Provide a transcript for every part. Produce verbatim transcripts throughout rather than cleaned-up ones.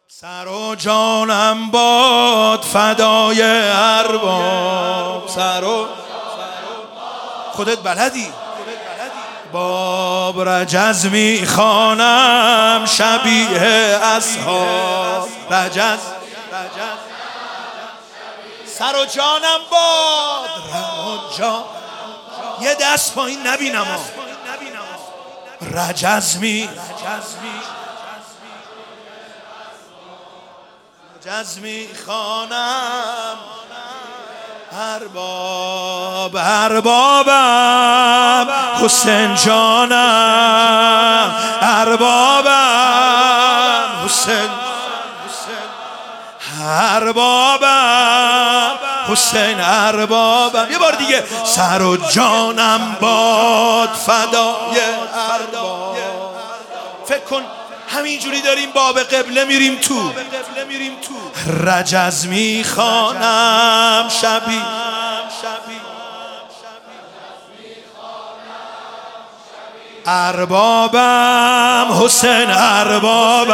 سر و جانم باد فدای ارباب. سر و خودت بلدی باب رجز میخوانم شبیه اصحاب. رجز سر و جانم باد جان. یه دست پایین نبینم رجز می رجز میخوانم ارباب. اربابم حسین جانم. اربابم حسین. اربابم حسین. اربابم. یه بار دیگه. سر و جانم باد فدای ارباب. فکر کن همینجوری داریم باب قبله میریم تو. رجز میخوانم شبی اربابم حسین. اربابم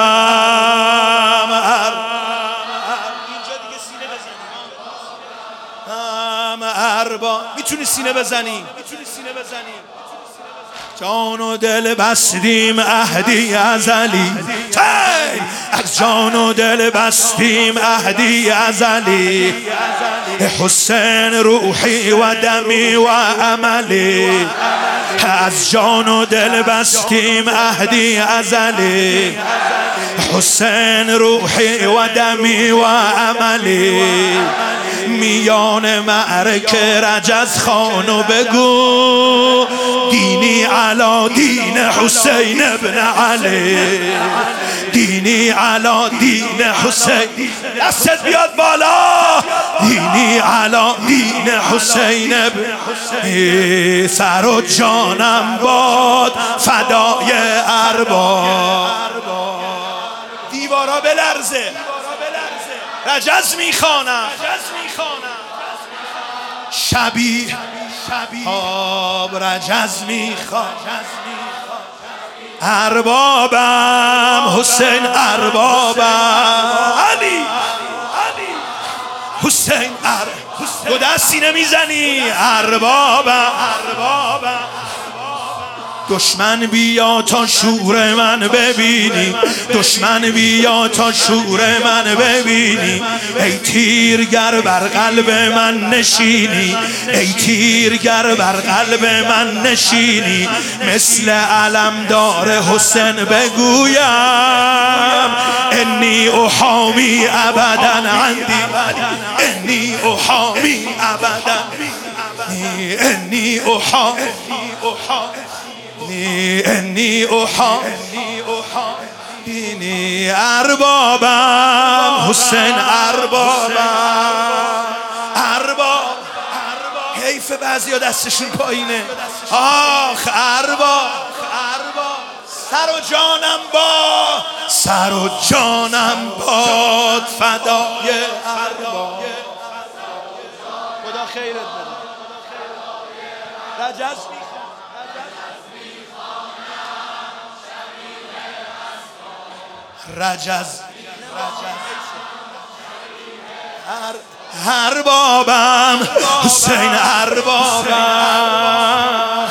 اینجا دیگه سینه بزنیم. ارباب میتونی سینه بزنی. جان و دل بستیم عهدی ازلی. از جان و دل بستیم عهدی ازلی. حسین روحی و دمی و عملی. از جان و دل بستیم عهدی ازلی. حسین روحی و دمی و عملی. میان معرکه رجز خانو بگو دینی علا دین حسین ابن علی. دینی علا دین حسین. دستت بیاد بالا. دینی علا دین حسین ابن علی. سر و جانم باد فدای ارباب. دیوارا بلرزه. رجز میخوانم شبیه آب. رجز میخوانم اربابم حسین. اربابم علی حسین. دو دست سینه میزنی. اربابم. دشمن بیا تا شور من ببینی. دشمن بیا تا شور من ببینی. ای تیرگر بر قلب من نشینی. ای تیرگر بر قلب من نشینی. مثل علمدار حسین بگویم انی احامی ابدا عندی. انی احامی ابدا. انی احامی انی احا دینی. اربابم حسین. اربابم. ارباب. حیف بعضی ها دستشون پایینه. آخ ارباب. سر و جانم باد. سر و جانم باد فدای ارباب. خدا خیرت بده. رجز رجز اربابم حسین. اربابم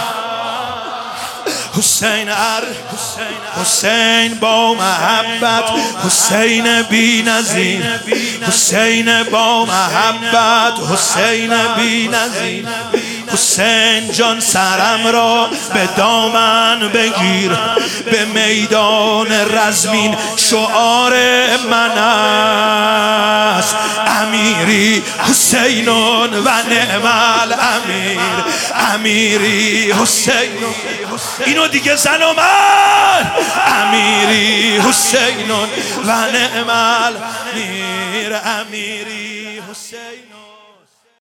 حسین. حسین با محبت. حسین بی نظیر. حسین با محبت. حسین بی نظیر. حسین جان سرم را به دامن بگیر. به میدان رزمین شعار من است امیری حسین و نعم الامیر. امیری حسین. اینو دیگه زن و من. امیری حسین و نعم الامیر. امیری حسین.